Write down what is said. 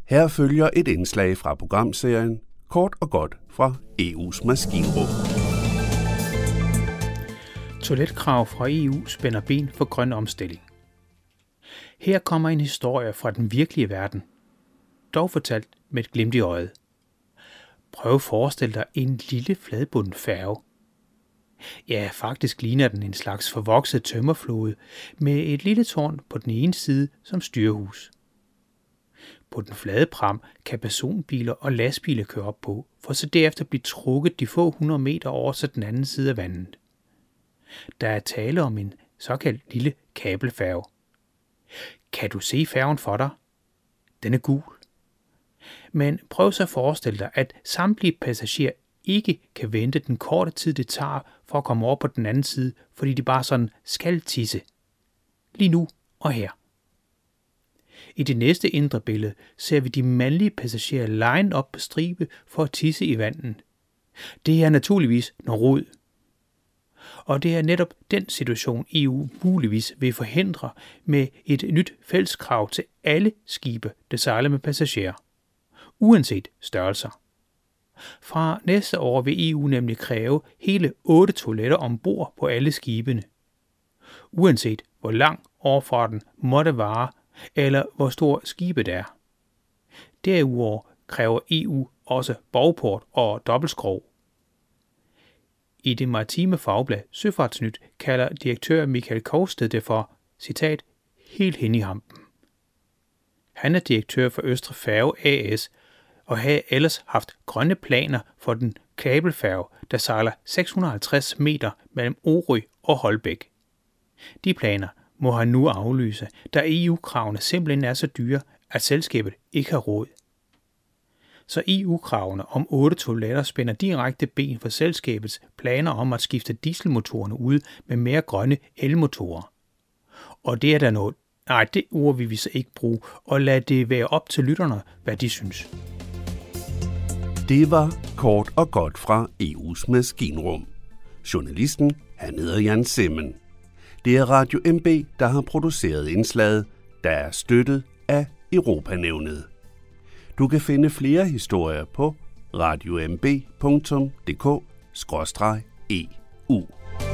Her følger et indslag fra programserien Kort og godt fra EU's maskinrum. Toiletkrav fra EU spænder ben for grøn omstilling. Her kommer en historie fra den virkelige verden, dog fortalt med et glimt i øjet. Prøv at forestille dig en lille fladbundet færge. Ja, faktisk ligner den en slags forvokset tømmerflåde med et lille tårn på den ene side som styrehus. På den flade pram kan personbiler og lastbiler køre op på, for så derefter blive trukket de få 100 meter over til den anden side af vandet. Der er tale om en såkaldt lille kabelfærge. Kan du se færgen for dig? Den er gul. Men prøv så at forestille dig, at samtlige passagerer ikke kan vente den korte tid, det tager for at komme over på den anden side, fordi de bare sådan skal tisse. Lige nu og her. I det næste indre billede ser vi de mandlige passagerer line op på stribe for at tisse i vandet. Det er naturligvis noget rod. Og det er netop den situation, EU muligvis vil forhindre med et nyt fælleskrav til alle skibe, der sejler med passagerer, uanset størrelser. Fra næste år vil EU nemlig kræve hele 8 toiletter ombord på alle skibene, uanset hvor lang overfarten måtte vare, eller hvor stor skibet er. Derudover kræver EU også bovport og dobbeltskrog. I det maritime fagblad Søfartsnyt kalder direktør Michael Kovsted det for, citat, helt hen i hampen. Han er direktør for Østre Færge AS og havde ellers haft grønne planer for den kabelfærge, der sejler 650 meter mellem Orø og Holbæk. De planer må han nu aflyse, da EU-kravene simpelthen er så dyre, at selskabet ikke har råd. Så EU-kravene om 8 toiletter spænder direkte ben for selskabets planer om at skifte dieselmotorerne ud med mere grønne elmotorer. Og det er der noget. Nej, det ord vil vi så ikke bruge, og lad det være op til lytterne, hvad de synes. Det var kort og godt fra EU's maskinrum. Journalisten, han hedder Jan Simmen. Det er Radio MB, der har produceret indslaget, der er støttet af Europanævnet. Du kan finde flere historier på radiomb.dk/EU.